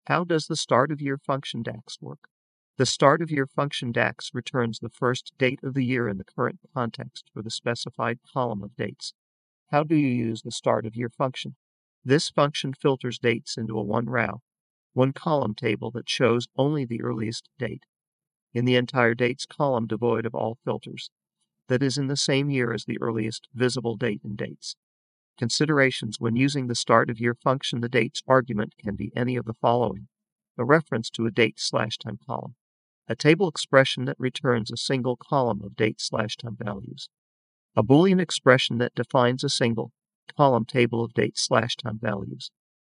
How does the start of year function DAX work? The start of year function DAX returns the first date of the year in the current context for the specified column of dates. How do you use the start of year function? This function filters dates into a one column table that shows only the earliest date in the entire dates column devoid of all filters, that is in the same year as the earliest visible date in dates. Considerations: when using the start of year function, the dates argument can be any of the following: a reference to a date/time column, a table expression that returns a single column of date/time values, a Boolean expression that defines a single column table of date/time values,